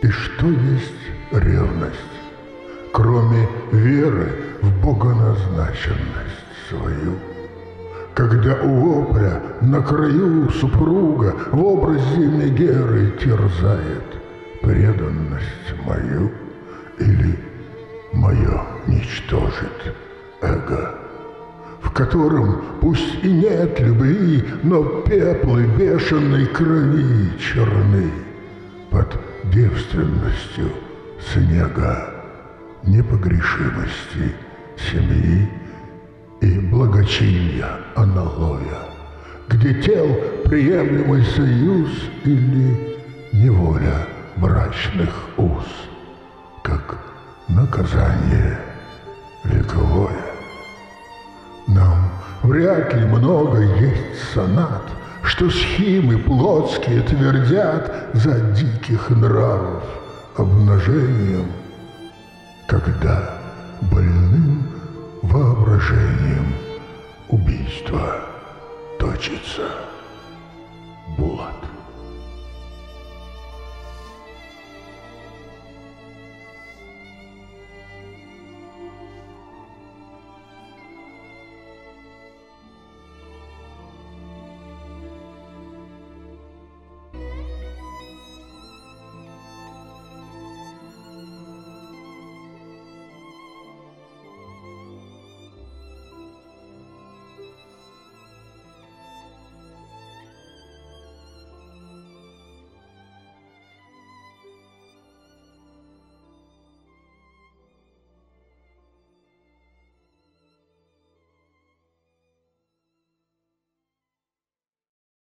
И что есть ревность, кроме веры в богоназначенность свою? Когда у вопля на краю супруга в образе Мегеры терзает преданность мою, или мое ничтожит эго, в котором пусть и нет любви, но пеплы бешеной крови черны под девственностью снега непогрешимости семьи и благочиния аналоя, где тел приемлемый союз или неволя брачных уз, как наказание вековое. Нам вряд ли много есть сонат, что схимы плотские твердят за диких нравов обнажением, когда больным воображением убийство точится.